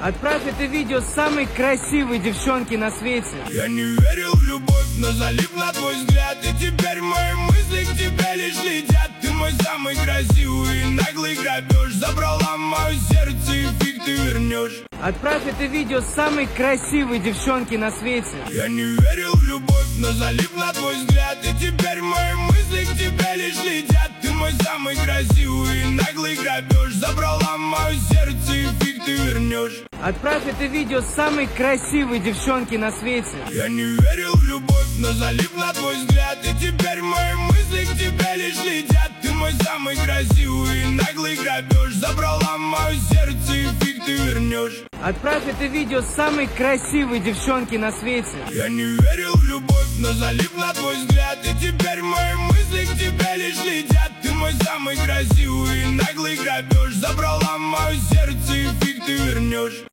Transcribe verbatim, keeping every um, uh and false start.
Отправь это видео самой красивой девчонке на свете. Я не верил в любовь, но залип на твой взгляд. И теперь мои мысли к тебе лишь летят. Ты мой самый красивый наглый грабеж. Забрала мое сердце и фиг ты вернешь. Отправь это видео самой красивой девчонке на свете. Я не верил в любовь, но залип на твой взгляд. И теперь мои мысли к тебе лишь летят. Ты мой самый красивый наглый грабеж. Забрала мое сердце и фиг ты вернешь. Отправь это видео самой красивой девчонке на свете. Я не верил в любовь, но залип на твой взгляд. И теперь мои мысли к тебе лишь летят. Ты мой самый красивый наглый грабеж. Забрала мое сердце и фиг ты вернешь. Отправь это видео самой красивой девчонке на свете. Я не верил в любовь, но залип на твой взгляд. И теперь мои мысли к тебе лишь летят. Ты мой самый красивый наглый грабеж. Забрала мое сердце и фиг ты вернешь.